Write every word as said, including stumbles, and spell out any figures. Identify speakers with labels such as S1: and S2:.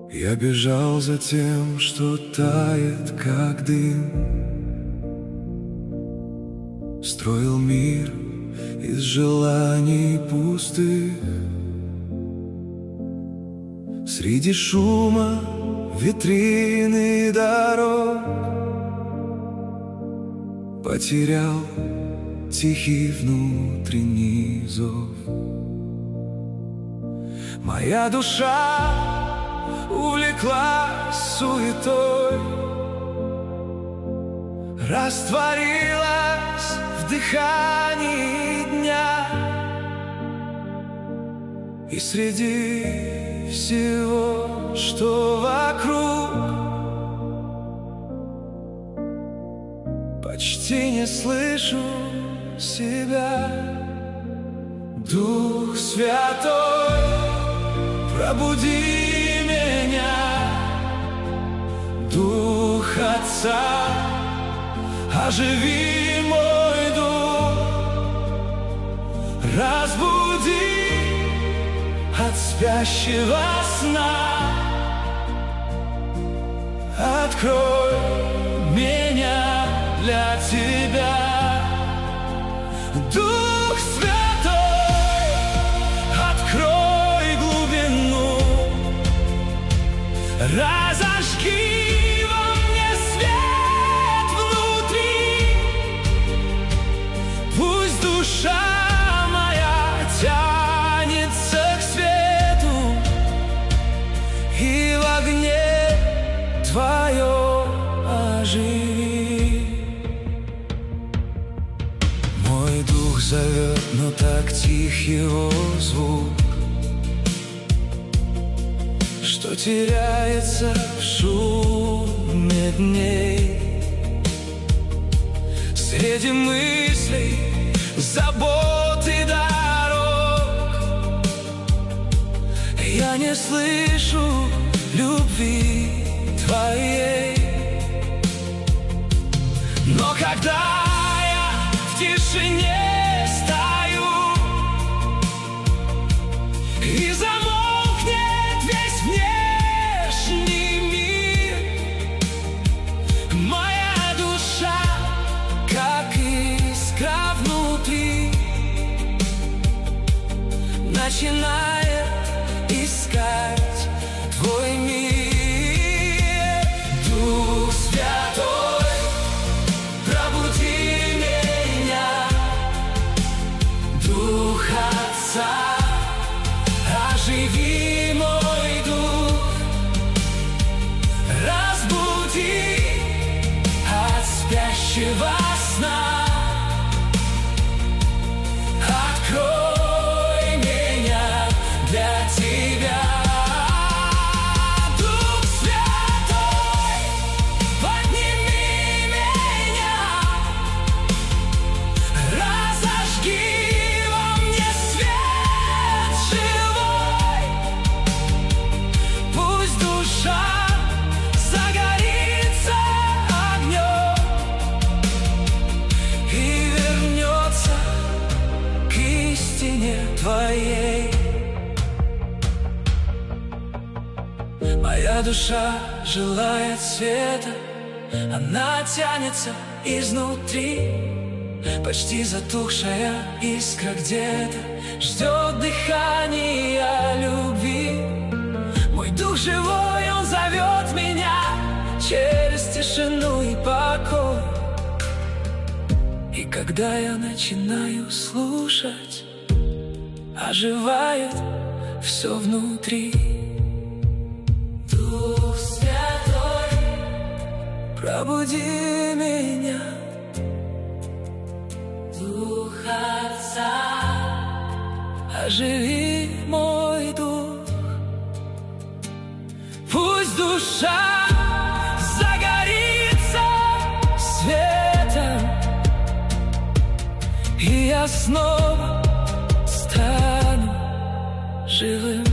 S1: Я бежал за тем, что тает, как дым. Строил мир из желаний пустых. Среди шума витрины дорог потерял тихий внутренний зов. Моя душа увлеклась суетой, растворилась в дыхании дня. И среди всего, что вокруг, почти не слышу себя. Дух Святой, пробуди меня. Дух Отца, оживи мой дух. Разбуди от спящего сна. Открой меня для Тебя. Дух Святой, открой глубину, разожги во мне свет внутри. Пусть душа моя тянется к свету, и в огне Твоем оживи. Мой дух зовет, но так тих его звук, что теряется в шуме дней. Среди мыслей, забот и дорог я не слышу любви Твоей. Но когда я в тишине стою, и замолкнет весь внешний мир, моя душа, как искра внутри, начинает искать Твой мир. Дух Святой, пробуди меня. Дух Отца, оживи мой дух. Разбуди от спящего сна. Открой меня для Тебя. Дух Святой, подними меня, разожги во мне свет живой. Пусть душа загорится огнем и вернется к истине Твоей. Моя душа желает света, она тянется изнутри. Почти затухшая искра где-то ждет дыхания любви. Мой дух живой, он зовет меня через тишину и покой. И когда я начинаю слушать, оживает все внутри. Дух Святой, пробуди меня. Дух Отца, оживи мой дух. Пусть душа загорится светом, и я снова стану живым.